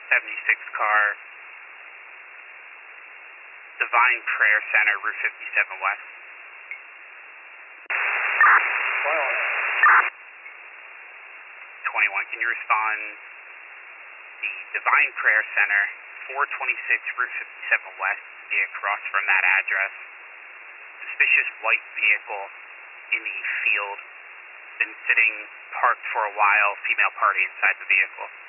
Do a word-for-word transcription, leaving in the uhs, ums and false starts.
seventy-six car, Divine Prayer Center, Route fifty-seven West. twenty-one, can you respond the Divine Prayer Center, four twenty-six Route fifty-seven West, be across from that address. Suspicious white vehicle in the field, been sitting parked for a while, female party inside the vehicle.